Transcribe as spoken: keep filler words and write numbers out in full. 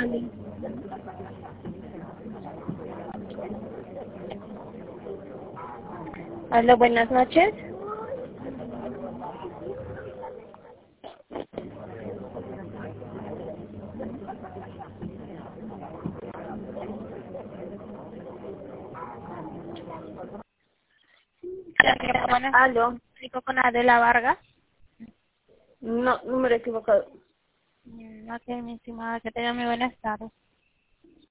Hola, buenas noches. Buenas, Aló. explico con Adela Vargas. No, número equivocado. Mm, Ok, mi estimada, que tenga muy buenas tardes.